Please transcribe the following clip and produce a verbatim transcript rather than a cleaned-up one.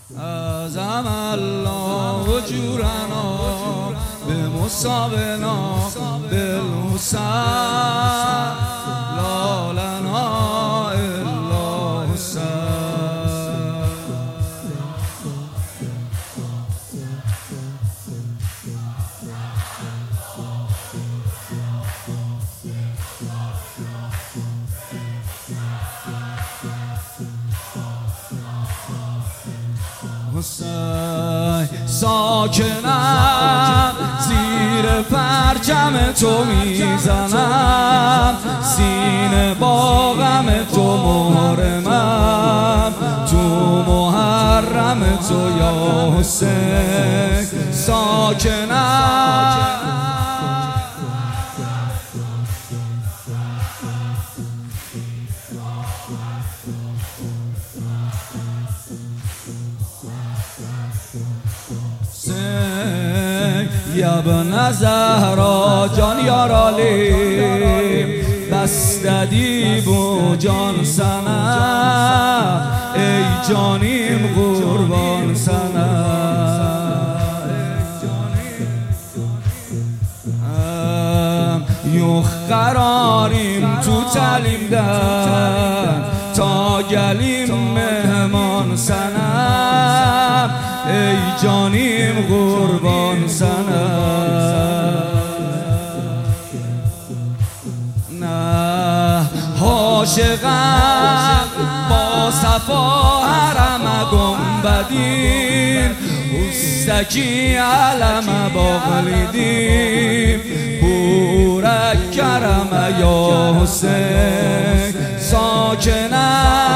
اعظم الله و جورنا به مصابنا بالحسن لا لنا الا حسن. حسین ساکنم زیر پرچم تو میزنم، سینه با غم تو محرمم، تو محرم تو یا حسین ساکنم. یا ابن زهرا جان یار علی بستدی بو جان سنم، ای جانیم قربان سنم. یخ قراریم تو تعلیم در تا گلیم مهمان سنم، ای جانیم قربان سنم. نه عاشقم با صفا حرم گنبدین، اوستکی علم باقلیدیم، بورک کرم یا حسین ساکنم.